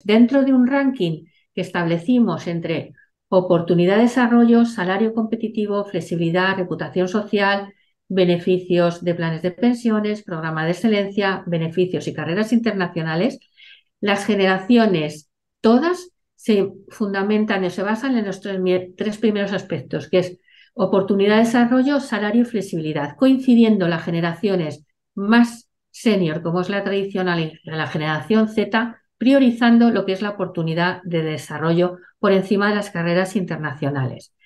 Dentro de un ranking que establecimos entre oportunidad de desarrollo, salario competitivo, flexibilidad, reputación social, beneficios de planes de pensiones, programa de excelencia, beneficios y carreras internacionales, las generaciones todas se fundamentan o se basan en los tres primeros aspectos, que es oportunidad de desarrollo, salario y flexibilidad, coincidiendo las generaciones más senior, como es la tradicional, y la generación Z, priorizando lo que es la oportunidad de desarrollo por encima de las carreras internacionales.